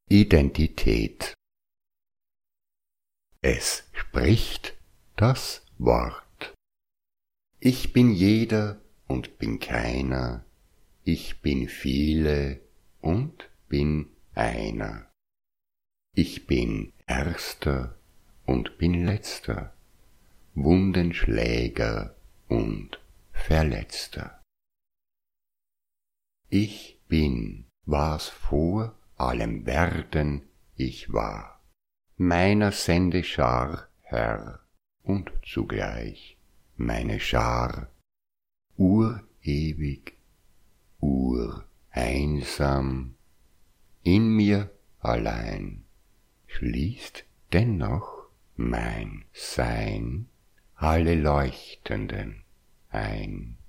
Identität. Es spricht das Wort. Ich bin jeder und bin keiner, ich bin viele und bin einer. Ich bin Erster und bin Letzter, Wundenschläger und Verletzter. Ich bin, was vor allem Werden ich war, meiner Sendeschar Herr und zugleich meine Schar, urewig, ureinsam, in mir allein, schließt dennoch mein Sein alle Leuchtenden ein.